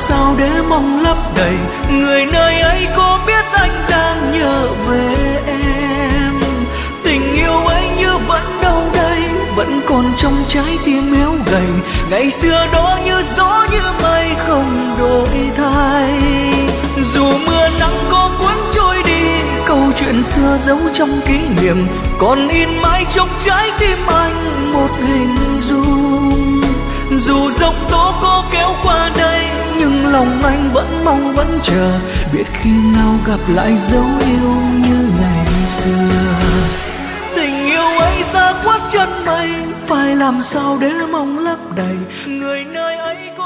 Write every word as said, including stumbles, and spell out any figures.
sao để mong lấp đầy. Người nơi ấy có biết anh đang nhớ về em, tình yêu ấy như vẫn đâu đây, vẫn còn trong trái tim héo gầy. Ngày xưa đó như gió như mây không đổi thay. Dù mưa nắng có cuốn trôi đi, câu chuyện xưa giấu trong kỷ niệm còn in mãi trong trái tim anh một hình dung. Dù dòng tố có kéo qua đây, nhưng lòng anh vẫn mong vẫn chờ, biết khi nào gặp lại dấu yêu như ngày xưa. Tình yêu ấy xa quá chân mây, phải làm sao để mong lấp đầy. Người nơi ấy